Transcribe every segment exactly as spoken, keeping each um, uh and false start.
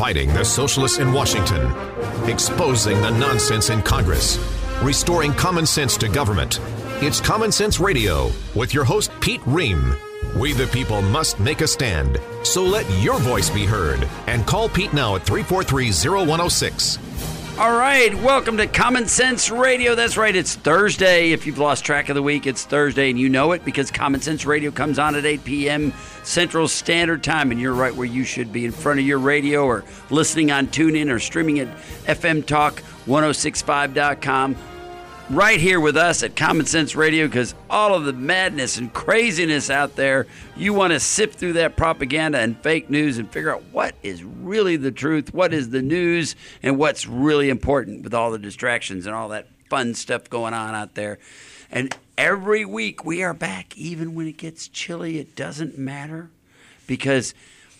Fighting the socialists in Washington. Exposing the nonsense in Congress. Restoring common sense to government. It's Common Sense Radio with your host, Pete Ream. We the people must make a stand. So let your voice be heard. And call Pete now at three four three, zero one zero six. All right, welcome to Common Sense Radio. That's right, it's Thursday. If you've lost track of the week, it's Thursday, and you know it because Common Sense Radio comes on at eight p.m. Central Standard Time, and you're right where you should be, in front of your radio or listening on TuneIn or streaming at F M Talk ten sixty-five dot com. Right here with us at Common Sense Radio, because all of the madness and craziness out there, you want to sift through that propaganda and fake news and figure out what is really the truth, what is the news, and what's really important with all the distractions and all that fun stuff going on out there. And every week we are back, even when it gets chilly. It doesn't matter, because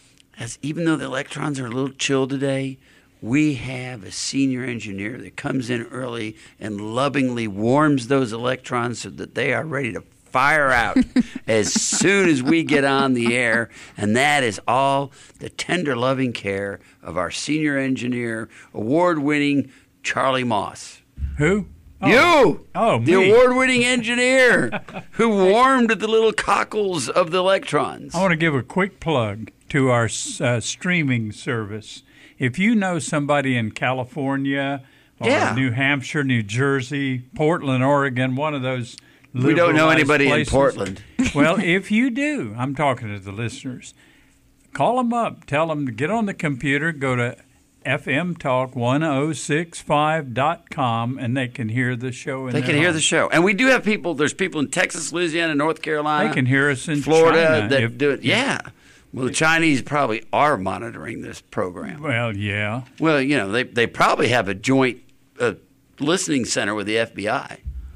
as even though the electrons are a little chill today, we have a senior engineer that comes in early and lovingly warms those electrons so that they are ready to fire out as soon as we get on the air. And that is all the tender, loving care of our senior engineer, award-winning Charlie Moss. Who? Oh. You! Oh, the me. award-winning engineer who warmed the little cockles of the electrons. I want to give a quick plug to our uh, streaming service. If you know somebody in California or yeah. New Hampshire, New Jersey, Portland, Oregon, one of those we don't know anybody places, in Portland. Well, if you do, I'm talking to the listeners, call them up. Tell them to get on the computer, go to F M Talk ten sixty-five dot com, and they can hear the show. In they can hear home. the show. And we do have people, there's people in Texas, Louisiana, North Carolina. They can hear us in Florida China that if, do it. Yeah. Well, the Chinese probably are monitoring this program. Well, yeah. Well, you know, they they probably have a joint uh, listening center with the F B I.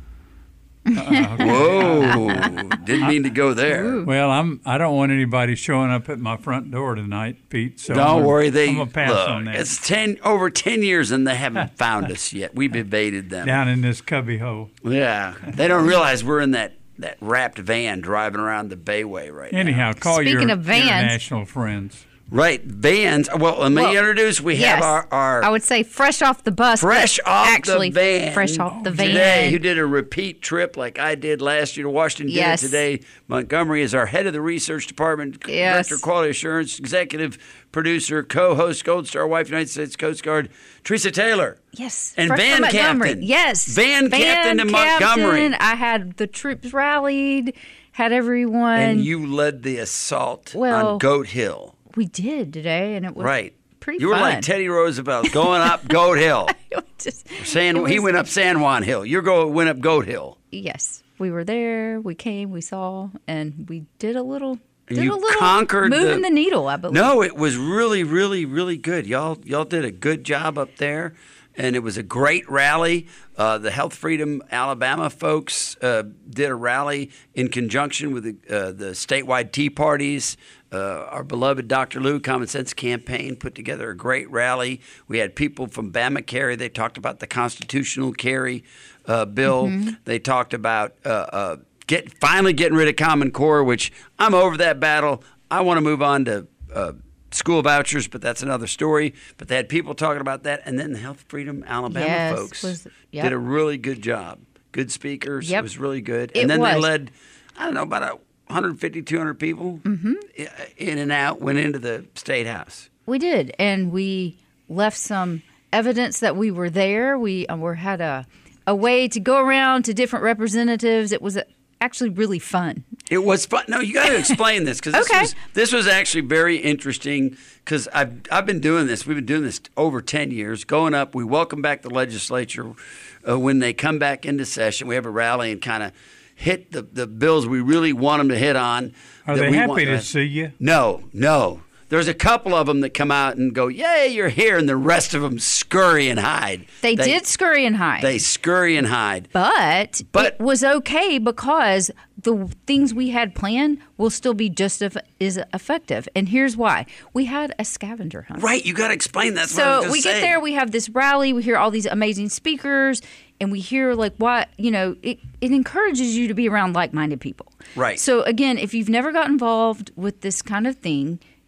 Uh, okay. Whoa! Didn't mean to go there. Well, I'm. I don't want anybody showing up at my front door tonight, Pete. So don't I'm gonna, worry. They I'm gonna pass look, on that. It's ten over ten years, and they haven't found us yet. We've evaded them down in this cubby hole. Yeah, they don't realize we're in that. That wrapped van driving around the Bayway right Anyhow, now. call Speaking your of vans, international friends. Right, vans. Well, let me well, introduce. We yes, have our, our... I would say fresh off the bus. Fresh off actually, the van. Fresh off the van. Today, who did a repeat trip like I did last year to Washington. Yes. Did it today. Montgomery is our head of the research department, yes. director of quality assurance, executive producer, co-host, Gold Star wife, United States Coast Guard, Teresa Taylor. Yes. And fresh van from Montgomery. captain. Yes. Van, van captain to captain. Montgomery. I had the troops rallied, had everyone. And you led the assault well, on Goat Hill. We did today, and it was right. pretty You fun. were like Teddy Roosevelt going up Goat Hill. just, San, was, he went up San Juan Hill. You go went up Goat Hill. Yes. We were there. We came. We saw. And we did a little... And did you a little conquered moving the, the needle, I believe. No, it was really, really, really good. Y'all, y'all did a good job up there, and it was a great rally. Uh, the Health Freedom Alabama folks uh, did a rally in conjunction with the, uh, the statewide Tea Parties. Uh, our beloved Doctor Lou Common Sense Campaign put together a great rally. We had people from Bama Carry. They talked about the constitutional carry uh, bill. Mm-hmm. They talked about uh, uh, Get finally getting rid of Common Core, which I'm over that battle. I want to move on to uh, school vouchers, but that's another story. But they had people talking about that, and then the Health Freedom Alabama yes, folks was, yep. did a really good job. Good speakers. Yep. It was really good. It and then was. they led, I don't know, about a one hundred fifty, two hundred people mm-hmm. in and out, went into the State House. We did, and we left some evidence that we were there. We uh, were had a a way to go around to different representatives. It was a actually really fun. It was fun. No, you got to explain this because this, okay. was, this was actually very interesting because I've, I've been doing this. We've been doing this over ten years. Going up, we welcome back the legislature uh, when they come back into session. We have a rally and kind of hit the, the bills we really want them to hit on. Are they happy to see you? No, no. There's a couple of them that come out and go, yay, you're here, and the rest of them scurry and hide. They, they did scurry and hide. They scurry and hide. But, but it was okay because the things we had planned will still be just as effective. And here's why. We had a scavenger hunt. Right, you got to explain that. So we get there, we have this rally, we hear all these amazing speakers, and we hear like what, you know, it, it encourages you to be around like-minded people. Right. So again, if you've never got involved with this kind of thing,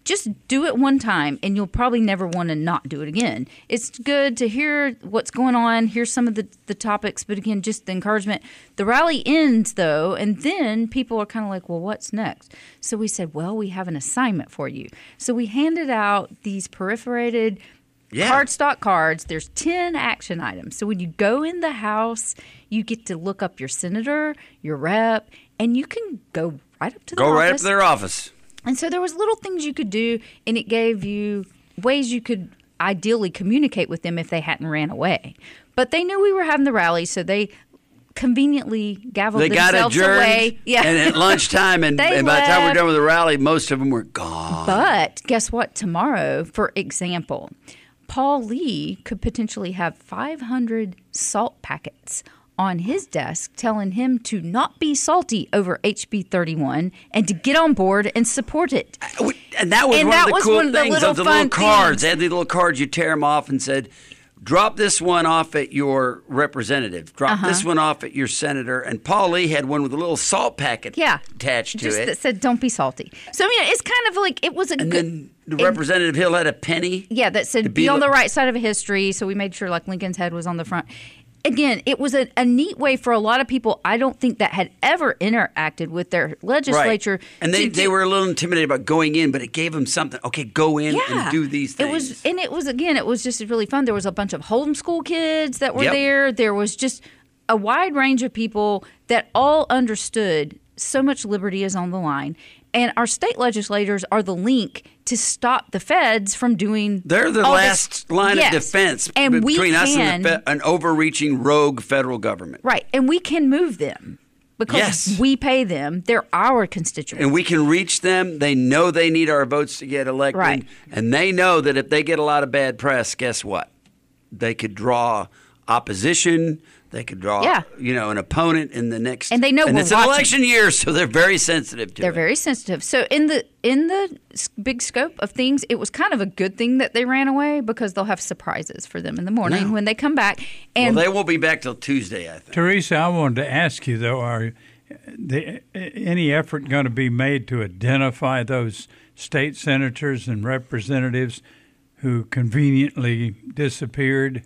just do it one time, and you'll probably never want to not do it again. It's good to hear what's going on, hear some of the, the topics, but again, just the encouragement. The rally ends, though, and then people are kind of like, well, what's next? So we said, well, we have an assignment for you. So we handed out these perforated yeah. cardstock cards. There's ten action items. So when you go in the House, you get to look up your senator, your rep, and you can go right up to their go office. right up to their office. And so there was little things you could do, and it gave you ways you could ideally communicate with them if they hadn't ran away. But they knew we were having the rally, so they conveniently gavelled they themselves got adjourned, away. Yeah. And at lunchtime, and, and by the time we're done with the rally, most of them were gone. But guess what? Tomorrow, for example, Paul Lee could potentially have five hundred salt packets on his desk telling him to not be salty over H B thirty-one and to get on board and support it. And that was and one that of the was cool one of the things little of the fun little cards. things. They had the little cards, you tear them off and said, drop this one off at your representative. Drop uh-huh. this one off at your senator. And Paul Lee had one with a little salt packet yeah, attached to just it. that said, don't be salty. So, I mean, it's kind of like, it was a and good... then the Representative Hill had a penny. Yeah, that said, be, be on the right side of history. So we made sure, like, Lincoln's head was on the front. Again, it was a, a neat way for a lot of people, I don't think, that had ever interacted with their legislature. Right. And they, do, they were a little intimidated about going in, but it gave them something. Okay, go in yeah. and do these things. It was, and it was, again, it was just really fun. There was a bunch of homeschool kids that were yep. there. There was just a wide range of people that all understood so much liberty is on the line. And our state legislators are the link to stop the feds from doing. They're the all last this. line yes. of defense and between us can, and the fe- an overreaching rogue federal government. Right. And we can move them because yes. we pay them. They're our constituents. And we can reach them. They know they need our votes to get elected. Right. And they know that if they get a lot of bad press, guess what? They could draw opposition. They could draw, yeah. you know, an opponent in the next. And they know and we're it's watching. an election year, so they're very sensitive to they're it. They're very sensitive. So in the in the big scope of things, it was kind of a good thing that they ran away because they'll have surprises for them in the morning no. when they come back. And well, they won't be back till Tuesday, I think. Teresa, I wanted to ask you, though, are the, any effort going to be made to identify those state senators and representatives who conveniently disappeared?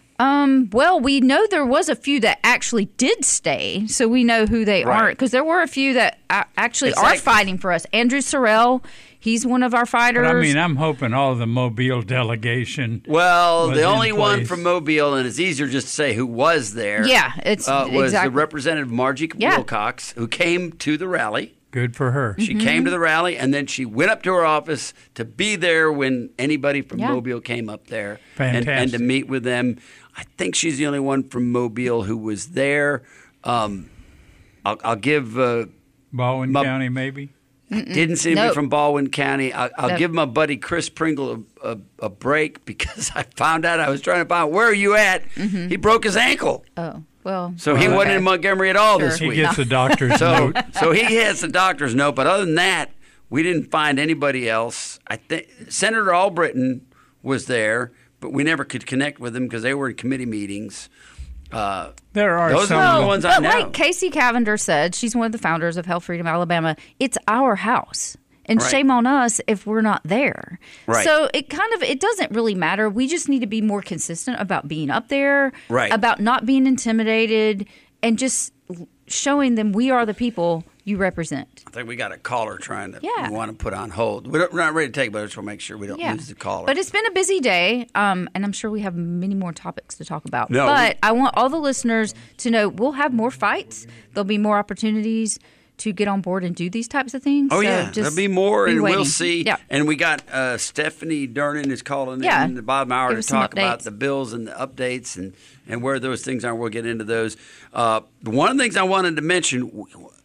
Um, well, we know there was a few that actually did stay, so we know who they right. are. Because there were a few that actually it's are like, fighting for us. Andrew Sorrell, he's one of our fighters. But I mean, I'm hoping all of the Mobile delegation. Well, the only place. one from Mobile, and it's easier just to say who was there. Yeah, it's uh, was exactly. the Representative Margie yeah. Wilcox, who came to the rally. Good for her. She mm-hmm. came to the rally, and then she went up to her office to be there when anybody from yeah. Mobile came up there Fantastic. and, and to meet with them. I think she's the only one from Mobile who was there. Um, I'll, I'll give uh, Baldwin my, County, maybe? Didn't see nope. me from Baldwin County. I'll, I'll nope. give my buddy Chris Pringle a, a, a break because I found out I was trying to find out, where are you at? Mm-hmm. He broke his ankle. Oh, well. So he okay. wasn't in Montgomery at all Sure. this He week. gets a doctor's So, note. so he has the doctor's note. But other than that, we didn't find anybody else. I think Senator Albritton was there, but we never could connect with them because they were in committee meetings. Uh, There are those some are the of ones them. I But know. like Casey Cavender said, she's one of the founders of Health Freedom Alabama. It's our house. And Right. shame on us if we're not there. Right. So it kind of, it doesn't really matter. We just need to be more consistent about being up there, Right. about not being intimidated, and just showing them we are the people you represent. I think we got a caller trying to Yeah. we want to put on hold. We don't, we're not ready to take, but I just want to make sure we don't Yeah. lose the caller. But it's been a busy day, um, and I'm sure we have many more topics to talk about. No, but we- I want all the listeners to know we'll have more fights. There'll be more opportunities to get on board and do these types of things. Oh, So yeah. just There'll be more, be and waiting. we'll see. Yeah. And we got uh, Stephanie Durnan is calling Yeah. in the bottom hour Give to us some talk about updates. the bills and the updates and, and where those things are. We'll get into those. Uh, one of the things I wanted to mention,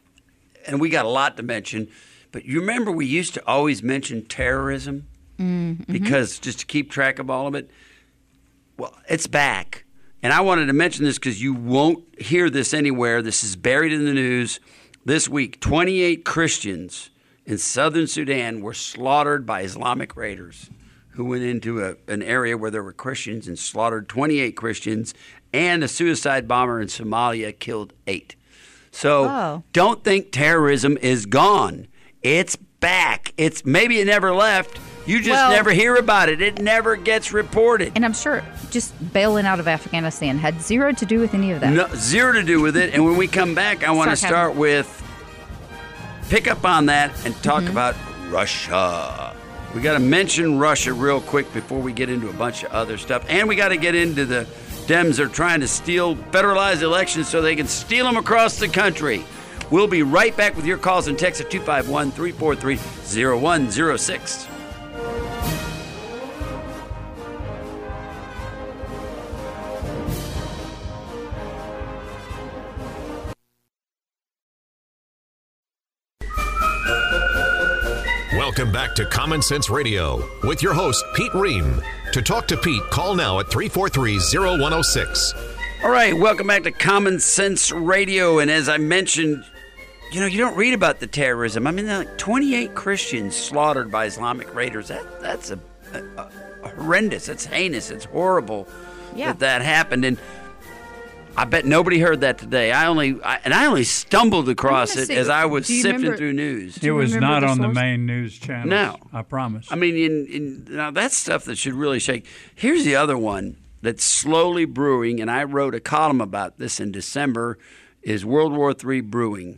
and we got a lot to mention, but you remember we used to always mention terrorism Mm-hmm. because just to keep track of all of it. Well, it's back. And I wanted to mention this because you won't hear this anywhere. This is buried in the news. This week, twenty-eight Christians in southern Sudan were slaughtered by Islamic raiders who went into a, an area where there were Christians and slaughtered twenty-eight Christians, and a suicide bomber in Somalia killed eight. So Oh. don't think terrorism is gone. It's back. It's maybe it never left, You just Well- never hear about it. It never gets reported. And I'm sure just bailing out of Afghanistan had zero to do with any of that. No, zero to do with it. And when we come back, I want to Sarcasm. start with pick up on that and talk Mm-hmm. about Russia. We got to mention Russia real quick before we get into a bunch of other stuff. And we got to get into the Dems are trying to steal federalized elections so they can steal them across the country. We'll be right back with your calls and texts at two five one, three four three, zero one zero six. Welcome back to Common Sense Radio with your host, Pete Ream. To talk to Pete, call now at three four three, zero one zero six. All right, welcome back to Common Sense Radio. And as I mentioned, you know, you don't read about the terrorism. I mean, there are like twenty-eight Christians slaughtered by Islamic raiders. That That's a, a, a horrendous. It's heinous. It's horrible Yeah. that that happened. And I bet nobody heard that today. I only I, and I only stumbled across gonna it say, as I was do you sifting remember- through news. It was remember not the on the source? main news channels. No. I promise. I mean, in, in, now that's stuff that should really shake. Here's the other one that's slowly brewing, and I wrote a column about this in December, is World War Three brewing.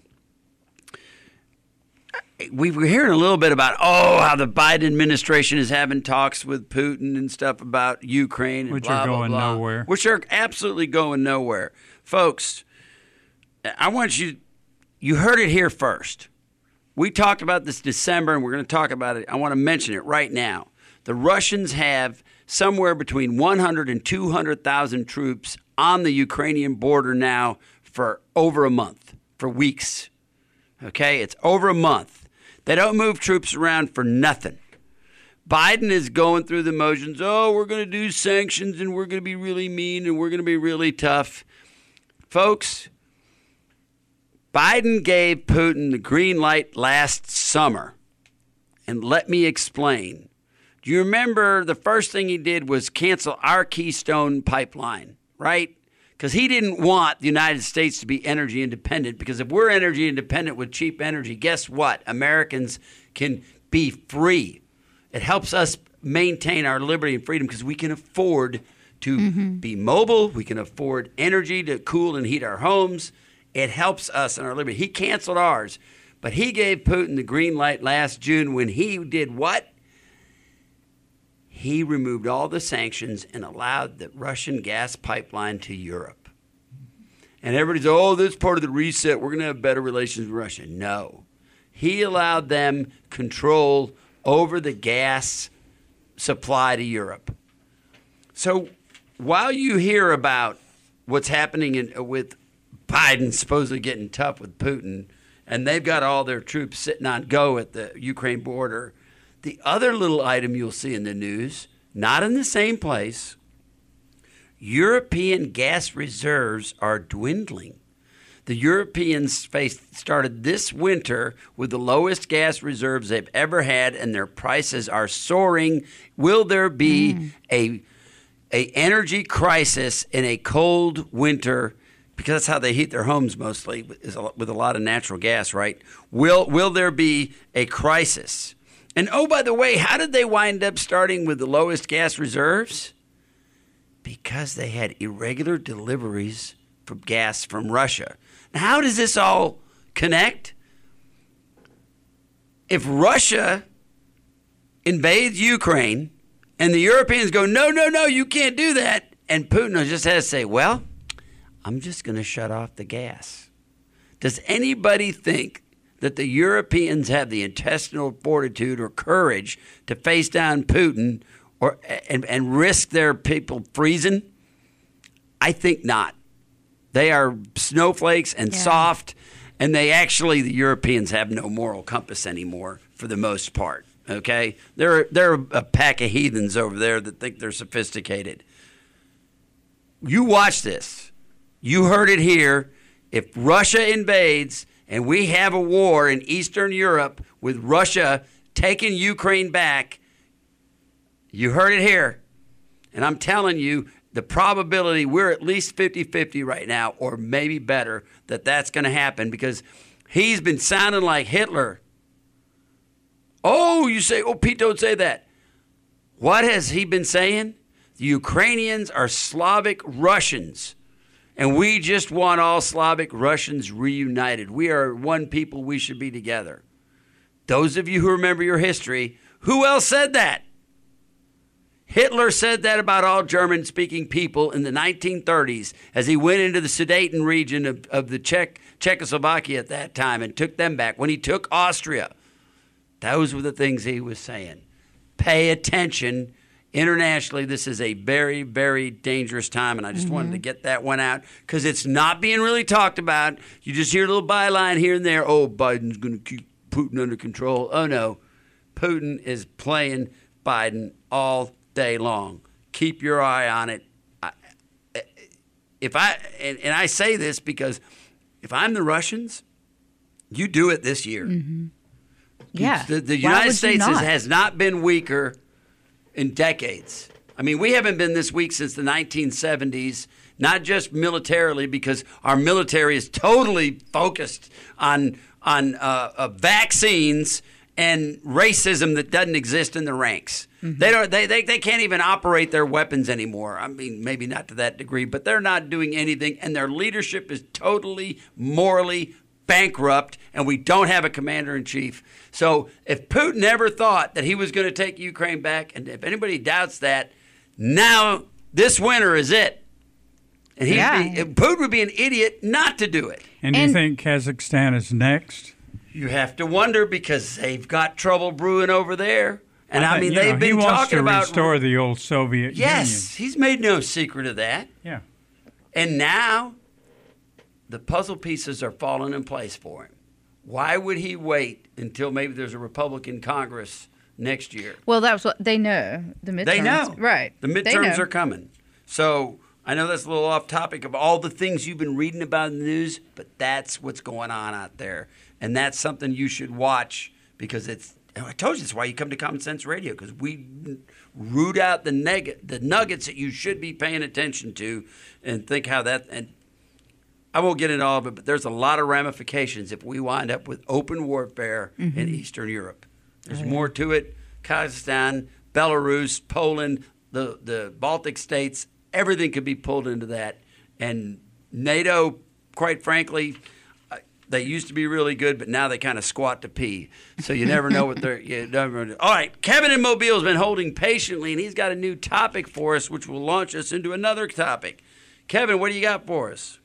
We were hearing a little bit about, oh, how the Biden administration is having talks with Putin and stuff about Ukraine. And Which blah, are blah, going blah. nowhere. Which are absolutely going nowhere. Folks, I want you, you heard it here first. We talked about this December, and we're going to talk about it. I want to mention it right now. The Russians have somewhere between one hundred and two hundred thousand troops on the Ukrainian border now for over a month, for weeks. Okay? It's over a month. They don't move troops around for nothing. Biden is going through the motions. Oh, we're going to do sanctions, and we're going to be really mean, and we're going to be really tough. Folks, Biden gave Putin the green light last summer. And let me explain. Do you remember the first thing he did was cancel our Keystone pipeline, right? Because he didn't want the United States to be energy independent. Because if we're energy independent with cheap energy, guess what? Americans can be free. It helps us maintain our liberty and freedom because we can afford to mm-hmm. be mobile. We can afford energy to cool and heat our homes. It helps us in our liberty. He canceled ours, but he gave Putin the green light last June when he did what? He removed all the sanctions and allowed the Russian gas pipeline to Europe. And everybody's, oh, this is part of the reset. We're going to have better relations with Russia. No. He allowed them control over the gas supply to Europe. So while you hear about what's happening in, with Biden supposedly getting tough with Putin, and they've got all their troops sitting on go at the Ukraine border, the other little item you'll see in the news, not in the same place, European gas reserves are dwindling. The Europeans faced, started this winter with the lowest gas reserves they've ever had, and their prices are soaring. Will there be mm. a, a energy crisis in a cold winter? Because that's how they heat their homes mostly, is with a lot of natural gas, right? Will will there be a crisis? And oh, by the way, how did they wind up starting with the lowest gas reserves? Because they had irregular deliveries from gas from Russia. Now, how does this all connect? If Russia invades Ukraine and the Europeans go, no, no, no, you can't do that, and Putin just has to say, well, I'm just going to shut off the gas. Does anybody think that the Europeans have the intestinal fortitude or courage to face down Putin or and, and risk their people freezing? I think not. They are snowflakes and yeah. soft, and they actually, the Europeans have no moral compass anymore for the most part, okay? They're, they're a pack of heathens over there that think they're sophisticated. You watch this. You heard it here. If Russia invades and we have a war in Eastern Europe with Russia taking Ukraine back, you heard it here. And I'm telling you, the probability, we're at least fifty-fifty right now, or maybe better, that that's going to happen because he's been sounding like Hitler. Oh, you say, oh, Pete, don't say that. What has he been saying? The Ukrainians are Slavic Russians, and we just want all Slavic Russians reunited. We are one people. We should be together. Those of you who remember your history, who else said that? Hitler said that about all German-speaking people in the nineteen thirties as he went into the Sudeten region of, of the Czech, Czechoslovakia at that time and took them back. When he took Austria, those were the things he was saying. Pay attention. Internationally, this is a very, very dangerous time, and I just mm-hmm. wanted to get that one out because it's not being really talked about. You just hear a little byline here and there. Oh, Biden's going to keep Putin under control. Oh, no. Putin is playing Biden all day long. Keep your eye on it. I, if I and, and I say this because if I'm the Russians, you do it this year. Mm-hmm. Yeah. The, the United States has, has not been weaker in decades. I mean, we haven't been this weak since the nineteen seventies, not just militarily, because our military is totally focused on on uh, uh, vaccines and racism that doesn't exist in the ranks. Mm-hmm. They don't. They, they they can't even operate their weapons anymore. I mean, maybe not to that degree, but they're not doing anything, and their leadership is totally morally bankrupt, and we don't have a commander-in-chief. So if Putin ever thought that he was going to take Ukraine back, and if anybody doubts that, now this winter is it. And he'd yeah. be, Putin would be an idiot not to do it. And do you think Kazakhstan is next? You have to wonder because they've got trouble brewing over there. And I, I mean, you know, they've been he wants talking to about restore the old Soviet yes, Union. Yes, he's made no secret of that. Yeah. And now the puzzle pieces are falling in place for him. Why would he wait until maybe there's a Republican Congress next year? Well, that's what they know. The midterms. They know. Right. The midterms are coming. So I know that's a little off topic of all the things you've been reading about in the news, but that's what's going on out there. And that's something you should watch because it's, I told you that's why you come to Common Sense Radio, because we root out the neg- the nuggets that you should be paying attention to and think how that, and I won't get into all of it, but there's a lot of ramifications if we wind up with open warfare mm-hmm. in Eastern Europe. There's oh, yeah. more to it. Kazakhstan, Belarus, Poland, the, the Baltic states, everything could be pulled into that. And NATO, quite frankly, they used to be really good, but now they kind of squat to pee. So you never know what they're. You never know. All right, Kevin in Mobile has been holding patiently, and he's got a new topic for us, which will launch us into another topic. Kevin, what do you got for us?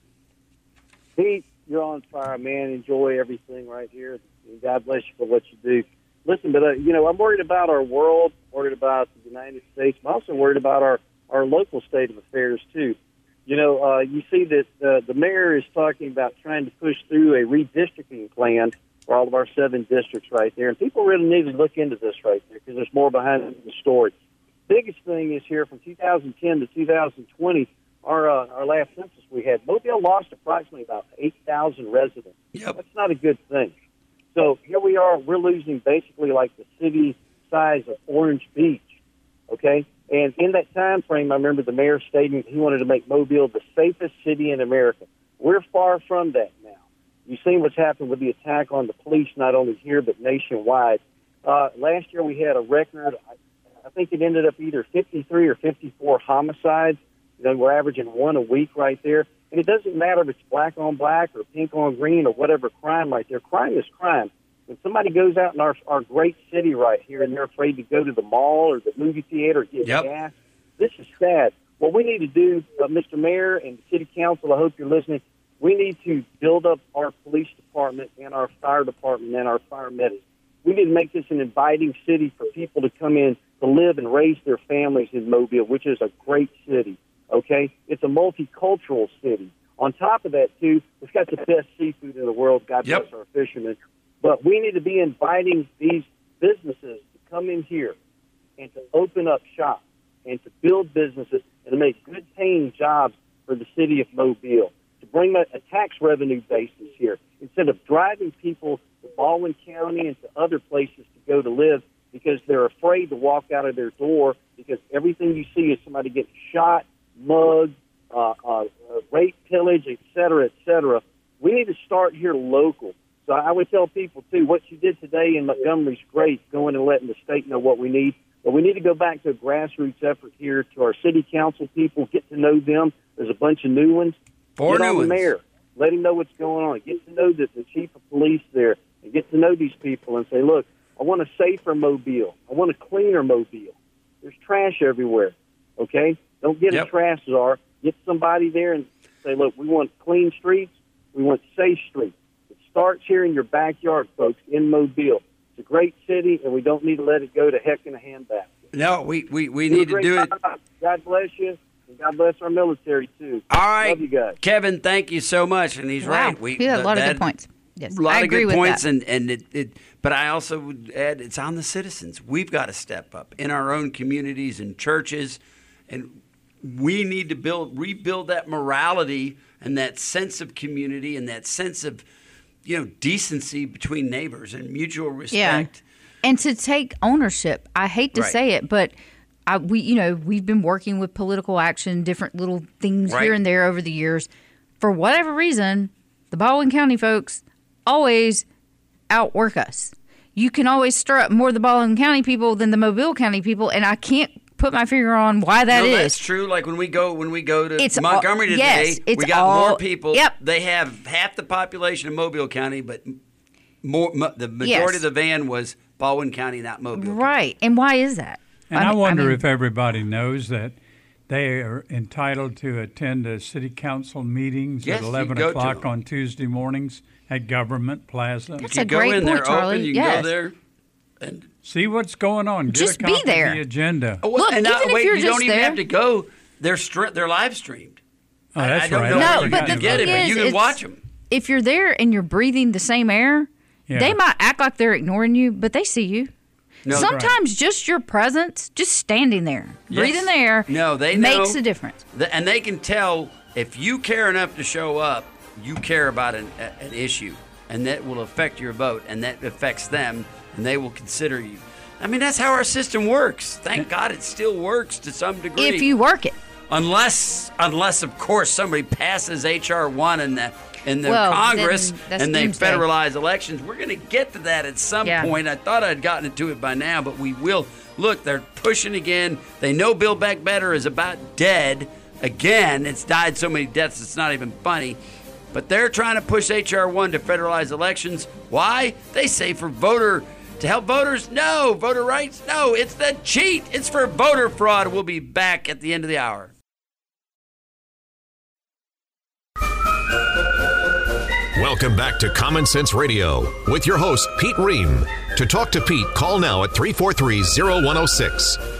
Pete, you're on fire, man. Enjoy everything right here. And God bless you for what you do. Listen, but, uh, you know, I'm worried about our world, worried about the United States. I'm also worried about our, our local state of affairs, too. You know, uh, you see that uh, the mayor is talking about trying to push through a redistricting plan for all of our seven districts right there. And people really need to look into this right there because there's more behind the story. Biggest thing is here from two thousand ten to two thousand twenty, our uh, our last census we had, Mobile lost approximately about eight thousand residents. Yep. That's not a good thing. So here we are, we're losing basically like the city size of Orange Beach, okay? And in that time frame, I remember the mayor stating he wanted to make Mobile the safest city in America. We're far from that now. You've seen what's happened with the attack on the police, not only here but nationwide. Uh, last year we had a record, I, I think it ended up either fifty-three or fifty-four homicides. You know, we're averaging one a week right there. And it doesn't matter if it's black on black or pink on green or whatever crime right there. Crime is crime. When somebody goes out in our, our great city right here and they're afraid to go to the mall or the movie theater or get yep. gas, this is sad. What we need to do, uh, Mister Mayor and the City Council, I hope you're listening, we need to build up our police department and our fire department and our fire medics. We need to make this an inviting city for people to come in to live and raise their families in Mobile, which is a great city, okay? It's a multicultural city. On top of that, too, it's got the best seafood in the world. God yep. bless our fishermen. But we need to be inviting these businesses to come in here and to open up shop and to build businesses and to make good-paying jobs for the city of Mobile, to bring a, a tax revenue basis here instead of driving people to Baldwin County and to other places to go to live because they're afraid to walk out of their door because everything you see is somebody getting shot, mugged, uh, uh, rape, pillage, et cetera, et cetera. We need to start here local. So I would tell people, too, what you did today in Montgomery is great, going and letting the state know what we need. But we need to go back to a grassroots effort here to our city council people, get to know them. There's a bunch of new ones. Four get new on ones. the mayor. Let him know what's going on. Get to know the, the chief of police there and get to know these people and say, look, I want a safer Mobile. I want a cleaner Mobile. There's trash everywhere, okay? Don't get Yep. a trash czar. Get somebody there and say, look, we want clean streets. We want safe streets. It starts here in your backyard, folks, in Mobile. It's a great city, and we don't need to let it go to heck in a handbasket. No, we, we, we Do a need to great do it. job. God bless you, and God bless our military, too. All right. Love you guys. Kevin, thank you so much. And he's Wow. right. We, he had a lot that- of good points. Yes, A lot I of agree good with points, that. and and it, it. But I also would add, it's on the citizens. We've got to step up in our own communities and churches, and we need to build, rebuild that morality and that sense of community and that sense of, you know, decency between neighbors and mutual respect. Yeah. And to take ownership. I hate to Right. say it, but I, we, you know, we've been working with political action, different little things Right. here and there over the years. For whatever reason, the Baldwin County folks always outwork us. You can always stir up more of the Baldwin County people than the Mobile County people, and I can't put my finger on why that no, is. that's true. Like when we go when we go to It's all- Montgomery today, yes, it's we got all- more people. yep. They have half the population of Mobile County, but more mo- the majority Yes. of the van was Baldwin County, not Mobile County. Right. And why is that? And I, mean- wonder mean, if everybody knows that they are entitled to attend a city council meetings Yes, at you eleven go to o'clock them. on Tuesday mornings at Government Plaza. That's You a go great in point, there Charlie. open, you Yes. can go there. And See what's going on. Get Just a be copy there. of the agenda. Oh, well, Look, and not, even if wait, you're you don't just even there- have to go. They're stri- they're live streamed. Oh, that's I, I don't right. know I No, where you forgot but can the about get thing it, but is, you can it's- watch them. If you're there and you're breathing the same air, Yeah. they might act like they're ignoring you, but they see you. No, Sometimes just your presence, just standing there, Yes. breathing the air, No, they know. makes a difference. The- and they can tell if you care enough to show up, you care about an, a- an issue, and that will affect your vote, and that affects them, and they will consider you. I mean, that's how our system works. Thank God it still works to some degree. If you work it. unless, unless of course, somebody passes H R one in the in the Well, Congress then that's and they doomsday. federalize elections. We're going to get to that at some Yeah. point. I thought I'd gotten into it by now, but we will. Look, they're pushing again. They know Build Back Better is about dead again. It's died so many deaths, it's not even funny. But they're trying to push H R one to federalize elections. Why? They say for voter, to help voters? No. Voter rights? No. It's the cheat. It's for voter fraud. We'll be back at the end of the hour. Welcome back to Common Sense Radio with your host, Pete Ream. To talk to Pete, call now at three four three, zero one zero six. All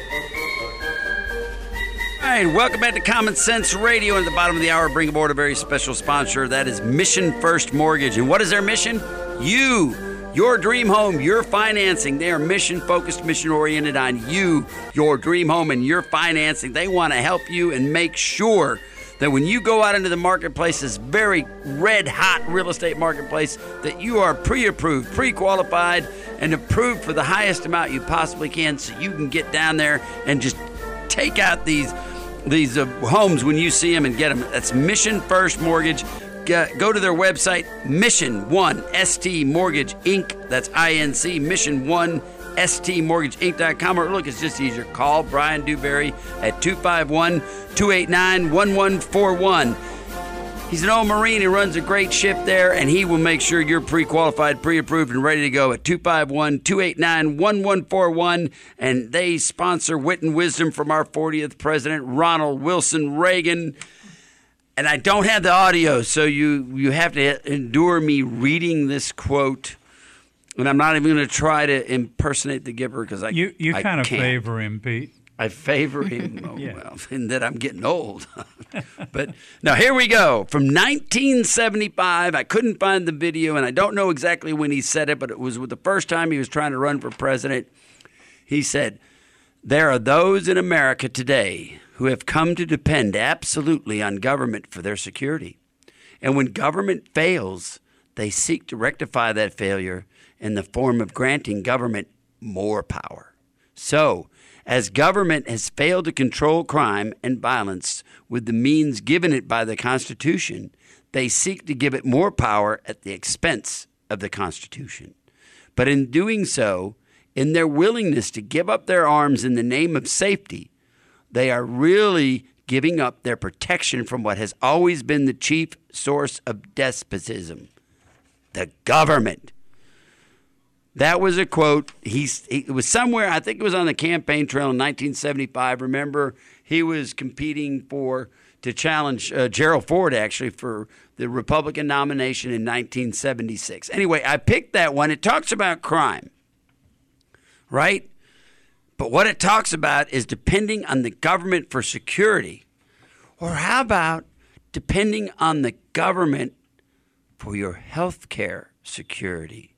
right, welcome back to Common Sense Radio. At the bottom of the hour, bring aboard a very special sponsor. That is Mission First Mortgage. And what is their mission? You, your dream home, your financing. They are mission-focused, mission-oriented on you, your dream home, and your financing. They want to help you and make sure that when you go out into the marketplace, this very red-hot real estate marketplace, that you are pre-approved, pre-qualified, and approved for the highest amount you possibly can so you can get down there and just take out these these uh, homes when you see them and get them. That's Mission First Mortgage. Go, go to their website, Mission One S T Mortgage Incorporated. That's I N C, Mission One S T Mortgage Inc dot com. Or look, it's just easier. Call Brian Dewberry at two five one, two eight nine, one one four one. He's an old Marine who runs a great ship there, and he will make sure you're pre-qualified, pre-approved, and ready to go at two five one, two eight nine, one one four one. And they sponsor Wit and Wisdom from our fortieth president, Ronald Wilson Reagan. And I don't have the audio, so you, you have to endure me reading this quote. And I'm not even going to try to impersonate the giver because I You you I kind of can't. favor him, Pete. I favor him, oh, Yeah. well, in that I'm getting old. But now here we go. From nineteen seventy-five, I couldn't find the video, and I don't know exactly when he said it, but it was the first time he was trying to run for president. He said, "There are those in America today who have come to depend absolutely on government for their security. And when government fails, they seek to rectify that failure in the form of granting government more power. So, as government has failed to control crime and violence with the means given it by the Constitution, they seek to give it more power at the expense of the Constitution. But in doing so, in their willingness to give up their arms in the name of safety, they are really giving up their protection from what has always been the chief source of despotism, the government. That was a quote. He's, he, it was somewhere, I think it was on the campaign trail in nineteen seventy-five. Remember, he was competing for, to challenge uh, Gerald Ford, actually, for the Republican nomination in nineteen seventy-six. Anyway, I picked that one. It talks about crime, right? But what it talks about is depending on the government for security. Or how about depending on the government for your health care security,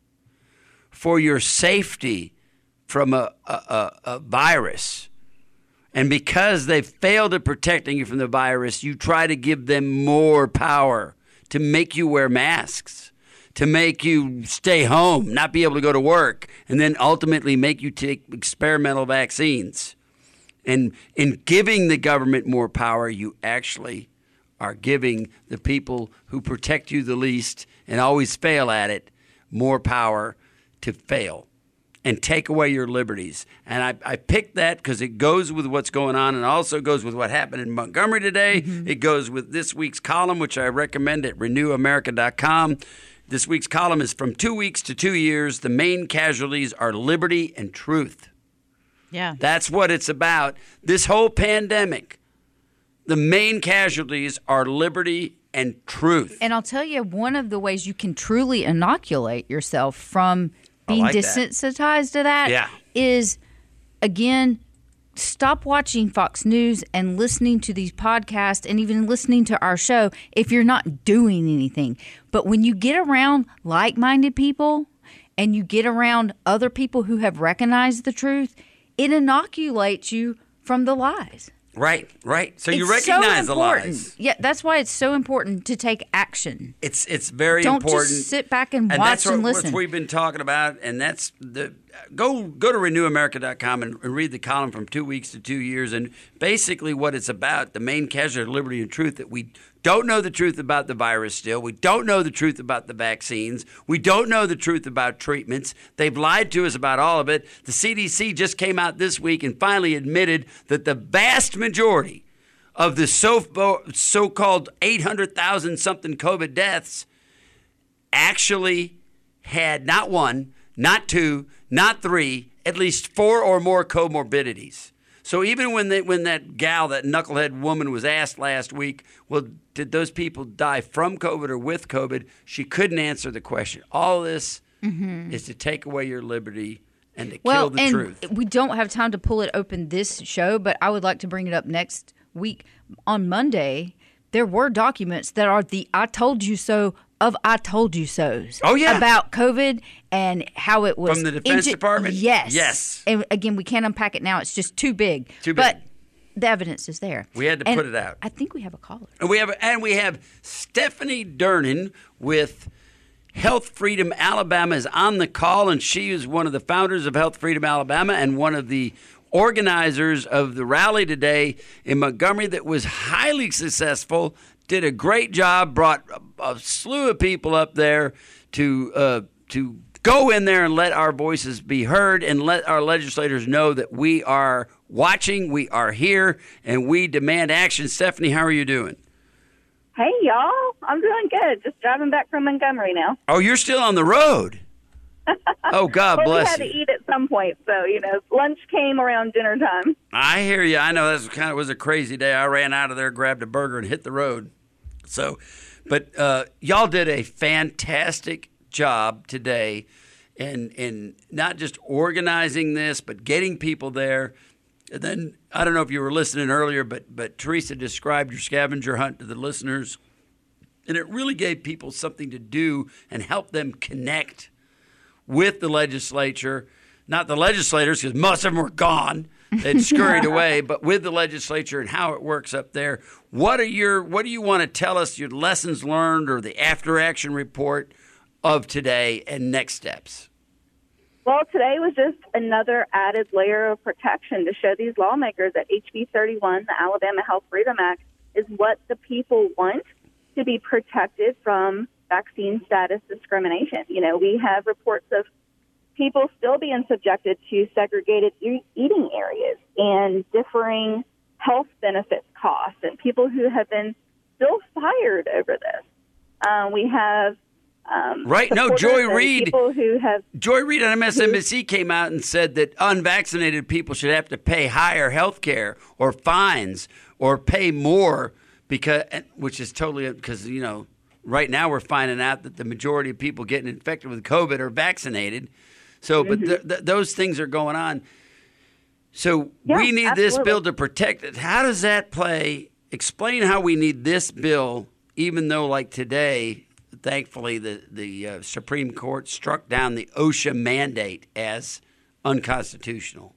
for your safety from a, a, a, a virus. And because they've failed at protecting you from the virus, you try to give them more power to make you wear masks, to make you stay home, not be able to go to work, and then ultimately make you take experimental vaccines. And in giving the government more power, you actually are giving the people who protect you the least and always fail at it more power to fail and take away your liberties. And I, I picked that because it goes with what's going on and also goes with what happened in Montgomery today. Mm-hmm. It goes with this week's column, which I recommend at renew america dot com. This week's column is from two weeks to two years. The main casualties are liberty and truth. Yeah. That's what it's about. This whole pandemic, the main casualties are liberty and truth. And I'll tell you, one of the ways you can truly inoculate yourself from being like desensitized that. to that yeah. is, again, stop watching Fox News and listening to these podcasts and even listening to our show if you're not doing anything. But when you get around like-minded people and you get around other people who have recognized the truth, it inoculates you from the lies. Right, right. So it's you recognize so the lies. Yeah, that's why it's so important to take action. It's it's very Don't important. Don't just sit back and, and watch that's what, and listen. That's what we've been talking about, and that's the go go to renew america dot com and, and read the column from two weeks to two years, and basically what it's about, the main casualty of liberty and truth, that we don't know the truth about the virus still. We don't know the truth about the vaccines. We don't know the truth about treatments. They've lied to us about all of it. The C D C just came out this week and finally admitted that the vast majority of the so, so-called eight hundred thousand something COVID deaths actually had not one, not two, not three, at least four or more comorbidities. So even when they, when that gal, that knucklehead woman was asked last week, well, did those people die from COVID or with COVID? She couldn't answer the question. All this mm-hmm. is to take away your liberty and to well, kill the and truth. We don't have time to pull it open this show, but I would like to bring it up next week. On Monday, there were documents that are the I told you so of I told you so's. Oh, yeah. About COVID and how it was. From the Defense inju- Department? Yes. Yes. And again, we can't unpack it now. It's just too big. Too big. But the evidence is there. We had to and put it out. I think we have a caller. And we have and we have Stephanie Durnan with Health Freedom Alabama is on the call, and she is one of the founders of Health Freedom Alabama and one of the organizers of the rally today in Montgomery that was highly successful, did a great job, brought a, a slew of people up there to uh, to go in there and let our voices be heard and let our legislators know that we are watching, we are here, and we demand action. Stephanie, how are you doing? Hey, y'all. I'm doing good. Just driving back from Montgomery now. Oh, you're still on the road. Oh, God well, bless we you. had to eat at some point, so, you know, lunch came around dinner time. I hear you. I know that kind of was a crazy day. I ran out of there, grabbed a burger, and hit the road. So, but uh, y'all did a fantastic job today in, in not just organizing this, but getting people there. And then, I don't know if you were listening earlier, but but Teresa described your scavenger hunt to the listeners, and it really gave people something to do and help them connect with the legislature, not the legislators, because most of them were gone. They'd scurried away, but with the legislature and how it works up there. What are your what do you want to tell us, your lessons learned or the after action report of today and next steps? Well, today was just another added layer of protection to show these lawmakers that H B thirty-one, the Alabama Health Freedom Act, is what the people want to be protected from vaccine status discrimination. You know, we have reports of people still being subjected to segregated e- eating areas and differing health benefits costs, and people who have been still fired over this. Um, we have um, right. No, Joy Reid. People who have Joy Reid on M S N B C came out and said that unvaccinated people should have to pay higher health care or fines or pay more because, which is totally because you know right now we're finding out that the majority of people getting infected with COVID are vaccinated. So, mm-hmm. but th- th- those things are going on. So yeah, we need absolutely. this bill to protect it. How does that play? Explain how we need this bill, even though, like today, thankfully, the, the uh, Supreme Court struck down the OSHA mandate as unconstitutional.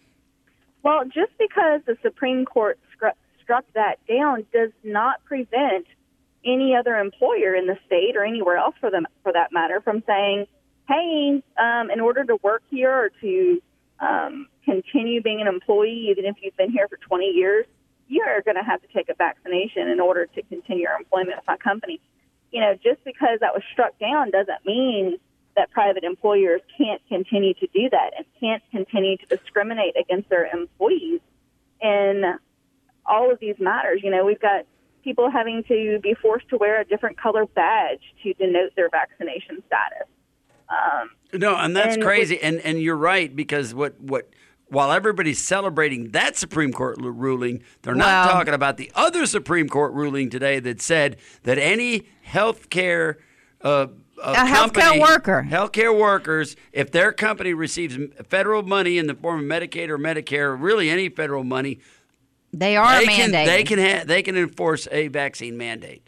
Well, just because the Supreme Court scru- struck that down does not prevent any other employer in the state or anywhere else for them, for that matter, from saying, hey, um, in order to work here or to um, continue being an employee, even if you've been here for twenty years, you are going to have to take a vaccination in order to continue your employment with my company. You know, just because that was struck down doesn't mean that private employers can't continue to do that and can't continue to discriminate against their employees in all of these matters. You know, we've got people having to be forced to wear a different color badge to denote their vaccination status. Um, no, and that's and crazy. with, and and you're right, because what, what while everybody's celebrating that Supreme Court ruling, they're not Wow. talking about the other Supreme Court ruling today that said that any health care uh, uh, A healthcare worker. healthcare workers, if their company receives federal money in the form of Medicaid or Medicare, or really any federal money, They are they mandated. can they can ha- they can enforce a vaccine mandate.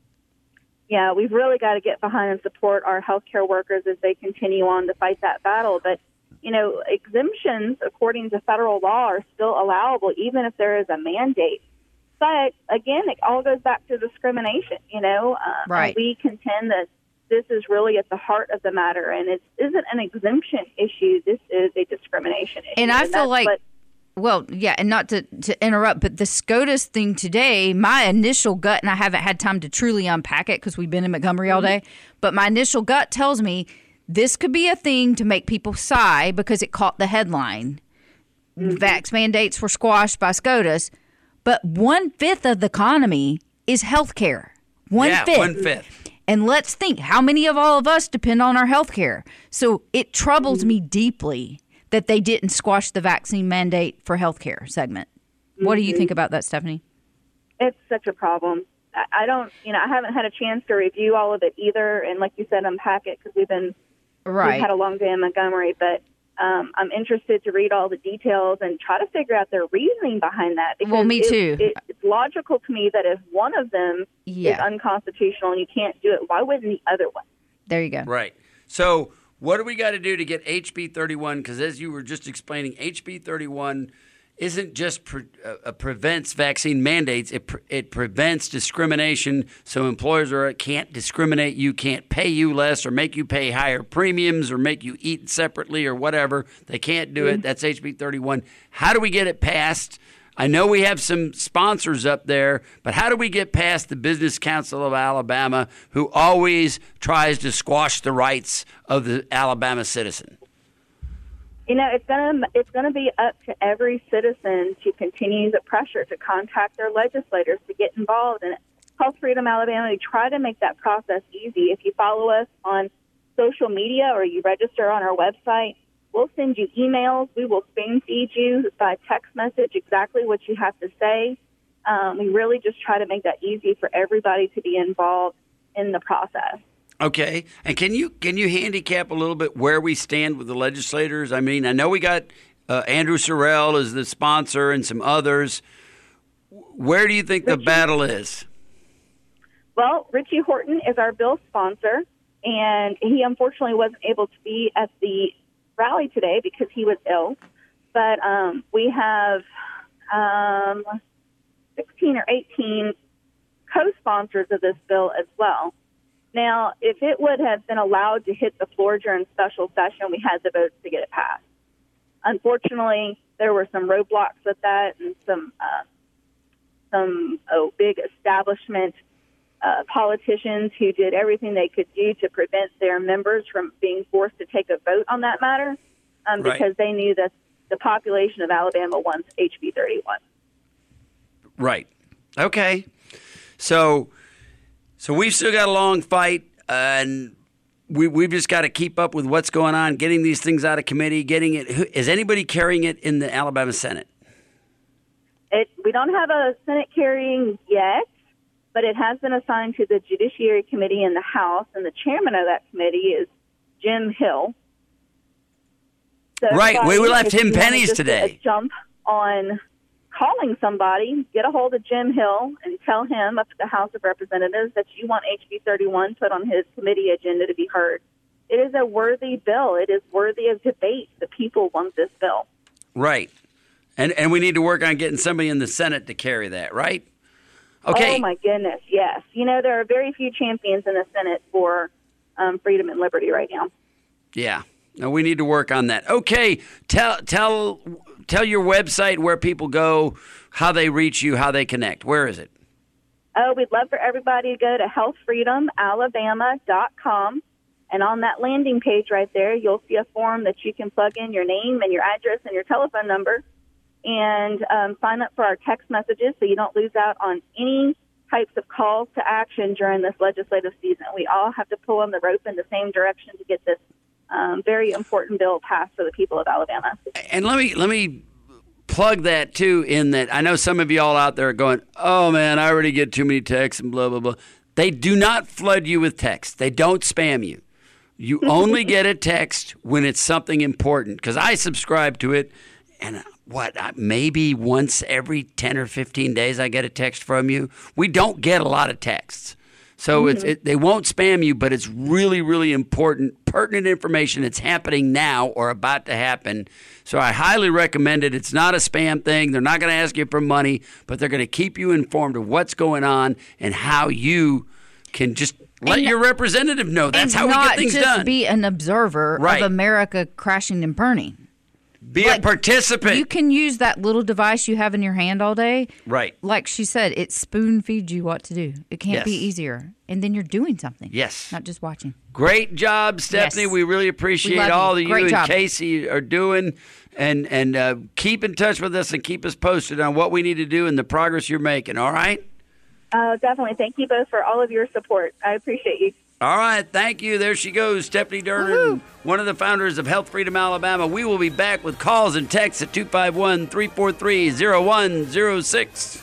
yeah, we've really got to get behind and support our healthcare workers as they continue on to fight that battle. But, you know, exemptions, according to federal law, are still allowable, even if there is a mandate. But, again, it all goes back to discrimination, you know. Um, Right. And we contend that this is really at the heart of the matter, and it isn't an exemption issue. This is a discrimination issue. And I feel that's like, what- well, yeah, and not to, to interrupt, but the SCOTUS thing today, my initial gut, and I haven't had time to truly unpack it because we've been in Montgomery all day, but my initial gut tells me this could be a thing to make people sigh because it caught the headline. Mm-hmm. Vax mandates were squashed by SCOTUS, but one-fifth of the economy is healthcare. One-fifth. Yeah, one-fifth. And let's think, how many of all of us depend on our health care? So it troubles me deeply that they didn't squash the vaccine mandate for health care segment. What do you think about that, Stephanie? It's such a problem. I, I don't, you know, I haven't had a chance to review all of it either. And like you said, unpack it because we've been, Right. we've had a long day in Montgomery. But um, I'm interested to read all the details and try to figure out their reasoning behind that. Well, me it- too. It, it's logical to me that if one of them Yeah. is unconstitutional and you can't do it, why wouldn't the other one? There you go. Right. So what do we got to do to get H B thirty-one? Because as you were just explaining, H B thirty-one isn't just pre- uh, prevents vaccine mandates. It pre- it prevents discrimination. So employers are can't discriminate you, can't pay you less, or make you pay higher premiums, or make you eat separately, or whatever. They can't do it. That's H B thirty-one. How do we get it passed? I know we have some sponsors up there, but how do we get past the Business Council of Alabama, who always tries to squash the rights of the Alabama citizen? You know, it's gonna it's gonna be up to every citizen to continue the pressure to contact their legislators to get involved in it. Health Freedom Alabama, we try to make that process easy. If you follow us on social media or you register on our website, we'll send you emails. We will spoon feed you by text message exactly what you have to say. Um, we really just try to make that easy for everybody to be involved in the process. Okay, and can you can you handicap a little bit where we stand with the legislators? I mean, I know we got uh, Andrew Sorrell as the sponsor and some others. Where do you think the Richie. battle is? Well, Richie Horton is our bill sponsor, and he unfortunately wasn't able to be at the rally today because he was ill. But um, we have um, sixteen or eighteen co-sponsors of this bill as well. Now, if it would have been allowed to hit the floor during special session, we had the votes to get it passed. Unfortunately, there were some roadblocks with that and some uh, some oh, big establishment uh, politicians who did everything they could do to prevent their members from being forced to take a vote on that matter um, Right. because they knew that the population of Alabama wants H B thirty-one. Right. Okay. So, so we've still got a long fight, uh, and we we've just got to keep up with what's going on, getting these things out of committee, getting it. who- Is anybody carrying it in the Alabama Senate? It, we don't have a Senate carrying yet, but it has been assigned to the Judiciary Committee in the House, and the chairman of that committee is Jim Hill. So Right. We everybody, left if him you wanna pennies just get today. a jump on calling somebody, get a hold of Jim Hill and tell him up at the House of Representatives that you want H B thirty-one put on his committee agenda to be heard. It is a worthy bill. It is worthy of debate. The people want this bill. Right. And and we need to work on getting somebody in the Senate to carry that, right? Okay. Oh, my goodness, yes. You know, there are very few champions in the Senate for um, freedom and liberty right now. Yeah. No, we need to work on that. Okay. Tell tell tell your website where people go, how they reach you, how they connect. Where is it? Oh, we'd love for everybody to go to health freedom alabama dot com. And on that landing page right there, you'll see a form that you can plug in your name and your address and your telephone number and um, sign up for our text messages so you don't lose out on any types of calls to action during this legislative season. We all have to pull on the rope in the same direction to get this um, very important bill passed for the people of Alabama. And let me let me plug that too, in that I know some of you all out there are going, oh man, I already get too many texts and blah blah blah. They do not flood you with texts. They don't spam you. You only get a text when it's something important, because I subscribe to it, and what, maybe once every ten or fifteen days I get a text from you. We don't get a lot of texts. So mm-hmm. it's it, they won't spam you, but it's really, really important, pertinent information that's happening now or about to happen. So I highly recommend it. It's not a spam thing. They're not going to ask you for money, but they're going to keep you informed of what's going on and how you can just let And- your representative know. That's how we not get things just done. be an observer Right. of America crashing and burning. Be like, a participant. You can use that little device you have in your hand all day. Right. Like she said, it spoon feeds you what to do. It can't be Yes. easier. And then you're doing something. Yes. Not just watching. Great job, Stephanie. Yes. We really appreciate We love all you. that you Great and job. Casey are doing. And, and uh, keep in touch with us and keep us posted on what we need to do and the progress you're making, all right? Uh, definitely. Thank you both for all of your support. I appreciate you. All right, thank you. There she goes, Stephanie Durnan, one of the founders of Health Freedom Alabama. We will be back with calls and texts at two five one, three four three, zero one zero six.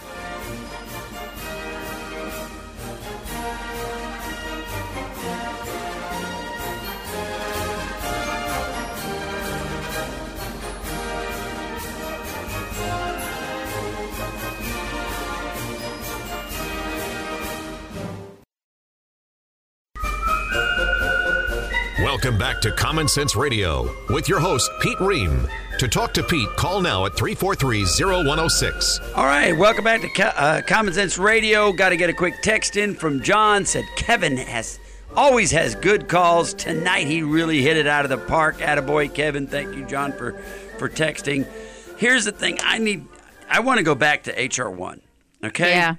Welcome back to Common Sense Radio with your host, Pete Ream. To talk to Pete, call now at three four three, zero one zero six. All right, welcome back to Co- uh, Common Sense Radio. Got to get a quick text in from John. Said Kevin has always has good calls. Tonight he really hit it out of the park. Attaboy, Kevin. Thank you, John, for, for texting. Here's the thing. I need. I want to go back to H R one. Okay? Yeah.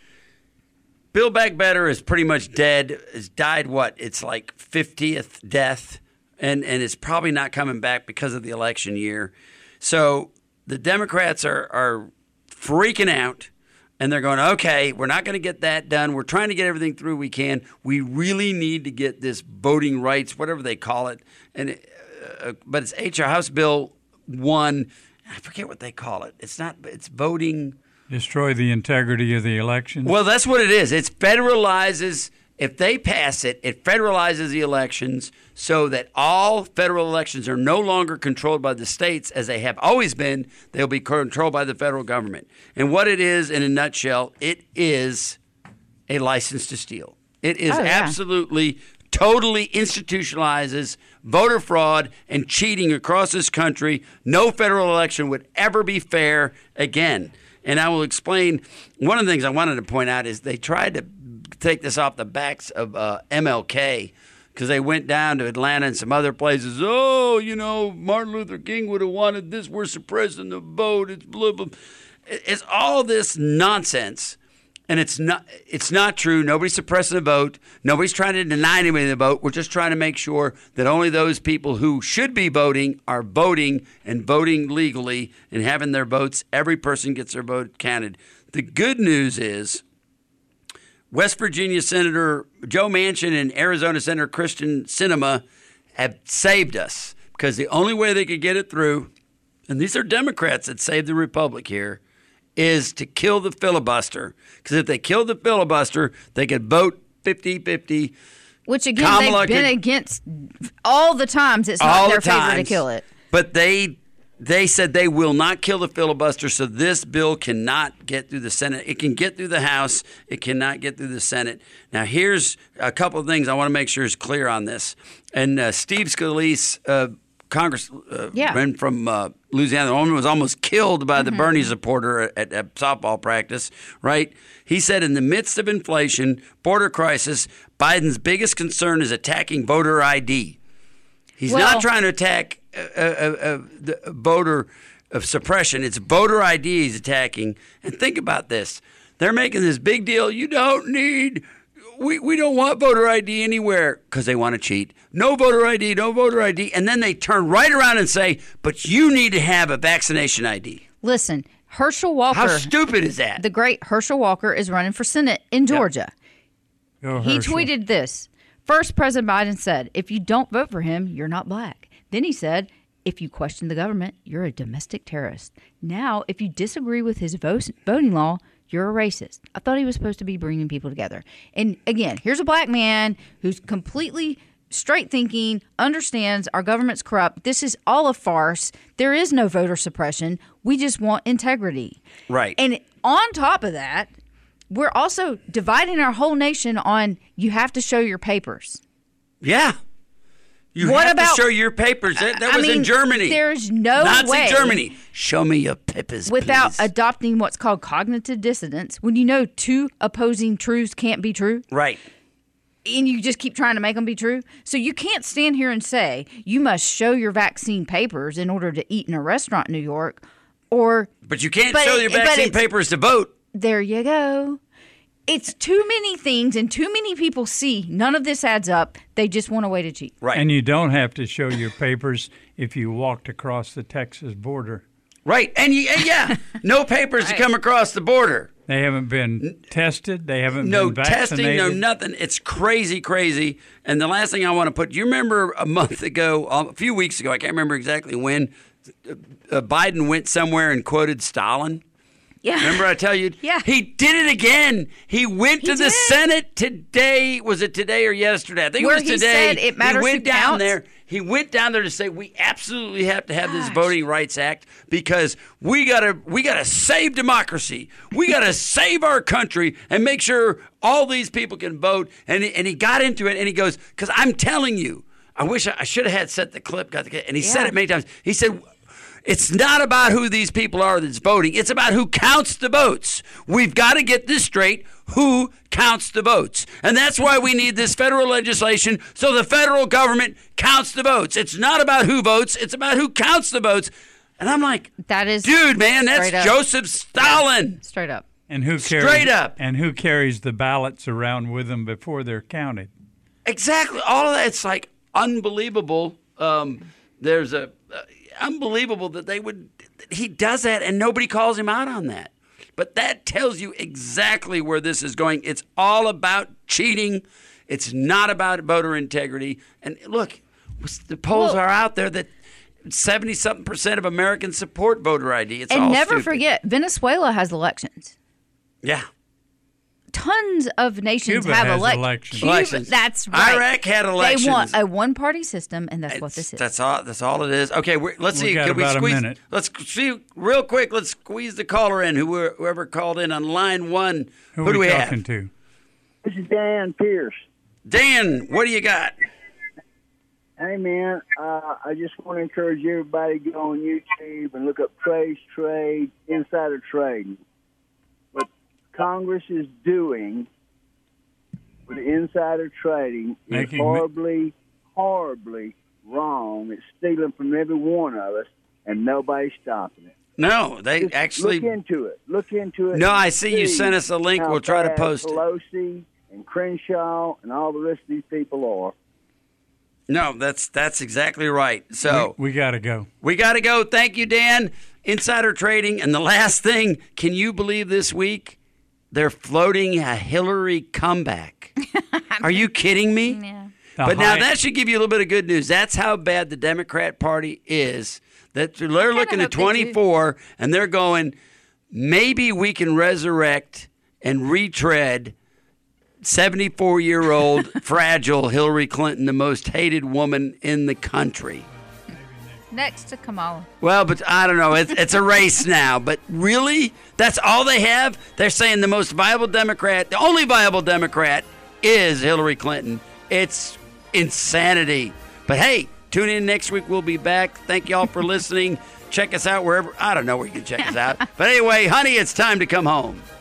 Build Back Better is pretty much dead. Has died, what? It's like fiftieth death, and, and it's probably not coming back because of the election year. So the Democrats are, are freaking out, and they're going, okay, we're not going to get that done. We're trying to get everything through we can. We really need to get this voting rights, whatever they call it. and uh, But it's H R House Bill one. I forget what they call it. It's not. It's voting. Destroy the integrity of the election. Well, that's what it is. It federalizes, if they pass it, it federalizes the elections so that all federal elections are no longer controlled by the states as they have always been. They'll be controlled by the federal government. And what it is, in a nutshell, it is a license to steal. It is Oh, yeah. absolutely, totally institutionalizes voter fraud and cheating across this country. No federal election would ever be fair again. And I will explain. One of the things I wanted to point out is they tried to take this off the backs of uh, M L K because they went down to Atlanta and some other places. Oh, you know, Martin Luther King would have wanted this. We're suppressing the vote. It's blah, blah. It's all this nonsense. And it's not it's not true. Nobody's suppressing the vote. Nobody's trying to deny anybody the vote. We're just trying to make sure that only those people who should be voting are voting and voting legally and having their votes. Every person gets their vote counted. The good news is West Virginia Senator Joe Manchin and Arizona Senator Kristen Sinema have saved us, because the only way they could get it through, and these are Democrats that saved the Republic here, is to kill the filibuster. Because if they killed the filibuster, they could vote fifty-fifty. Which, again, Kamala they've been could, against all the times. It's not all their the favor times, to kill it. But they they said they will not kill the filibuster, so this bill cannot get through the Senate. It can get through the House. It cannot get through the Senate. Now, here's a couple of things I want to make sure is clear on this. And uh, Steve Scalise, uh, Congressman uh, yeah. from uh, Louisiana, the woman was almost killed by the mm-hmm. Bernie supporter at, at softball practice, right? He said in the midst of inflation, border crisis, Biden's biggest concern is attacking voter I D. He's well, not trying to attack uh, uh, uh, the voter of suppression. It's voter I D he's attacking. And think about this. They're making this big deal. You don't need We, we don't want voter I D anywhere, because they want to cheat. No voter I D, no voter I D. And then they turn right around and say, but you need to have a vaccination I D. Listen, Herschel Walker. How stupid is that? The great Herschel Walker is running for Senate in Georgia. Yep. He tweeted this. First, President Biden said, if you don't vote for him, you're not black. Then he said, if you question the government, you're a domestic terrorist. Now, if you disagree with his voting law, you're a racist. I thought he was supposed to be bringing people together. And again, here's a black man who's completely straight thinking, understands our government's corrupt. This is all a farce. There is no voter suppression. We just want integrity. Right. And on top of that, we're also dividing our whole nation on you have to show your papers. Yeah. You what have about, to show your papers. That, that I was mean, in Germany. There's no Nazi way. Germany. Show me your papers, without please. adopting what's called cognitive dissonance, when you know two opposing truths can't be true. Right. And you just keep trying to make them be true. So you can't stand here and say you must show your vaccine papers in order to eat in a restaurant in New York. Or, but you can't but show it, your vaccine papers to vote. There you go. It's too many things, and too many people see none of this adds up. They just want a way to cheat. Right. And you don't have to show your papers if you walked across the Texas border. Right. And, you, and yeah, no papers right. to come across the border. They haven't been tested. They haven't no been vaccinated. No testing, no nothing. It's crazy, crazy. And the last thing I want to put, you remember a month ago, a few weeks ago, I can't remember exactly when, uh, Biden went somewhere and quoted Stalin. Yeah. Remember I tell you? Yeah. He did it again. He went he to the did. Senate today. Was it today or yesterday? I think Where it was he today. Said it matters he went who down counts. there. He went down there to say we absolutely have to have Gosh. this Voting Rights Act because we gotta we gotta save democracy. We gotta save our country and make sure all these people can vote. And he, and he got into it and he goes, because I'm telling you, I wish I, I should have had set the clip. Got the, and he yeah. said it many times. He said, it's not about who these people are that's voting. It's about who counts the votes. We've got to get this straight. Who counts the votes? And that's why we need this federal legislation so the federal government counts the votes. It's not about who votes. It's about who counts the votes. And I'm like, that is dude, man, that's up. Joseph Stalin. Yeah, straight up. And who carries, straight up. And who carries the ballots around with them before they're counted? Exactly. All of that. It's like unbelievable. Um, there's a... Uh, unbelievable that they would he does that and nobody calls him out on that. But that tells you exactly where this is going. It's all about cheating. It's not about voter integrity. And look, the polls well, are out there that seventy something percent of Americans support voter I D. It's and all never stupid. forget, Venezuela has elections. Yeah. Tons of nations Cuba have has elec- elections. Cuba, elections. That's right. Iraq had elections. They want a one-party system, and that's it's, what this is. That's all. That's all it is. Okay, we're, let's we see. Got Can we about squeeze? A minute. Let's see real quick. Let's squeeze the caller in. Who, whoever called in on line one. Who, Who are do we we talking have? to? This is Dan Pierce. Dan, what do you got? Hey, man, uh, I just want to encourage everybody to go on YouTube and look up Trace Trade, Insider Trading. What Congress is doing with insider trading is Making horribly, horribly wrong. It's stealing from every one of us, and nobody's stopping it. No, they Just actually. look into it. Look into it. No, and I see you sent us a link. how We'll try to bad post it. Pelosi and Crenshaw and all the rest of these people are. No, that's that's exactly right. So We, we got to go. we got to go. Thank you, Dan. Insider trading. And the last thing, can you believe this week they're floating a Hillary comeback? Are you kidding me? Yeah. The But now high- that should give you a little bit of good news. That's how bad the Democrat Party is. That they're looking at hope they do. twenty-four and they're going, maybe we can resurrect and retread seventy-four-year-old fragile Hillary Clinton, the most hated woman in the country. Next to Kamala. Well, but I don't know. It's, it's a race now. But really? That's all they have? They're saying the most viable Democrat, the only viable Democrat is Hillary Clinton. It's insanity. But hey, tune in next week. We'll be back. Thank y'all for listening. Check us out wherever. I don't know where you can check us out. But anyway, honey, it's time to come home.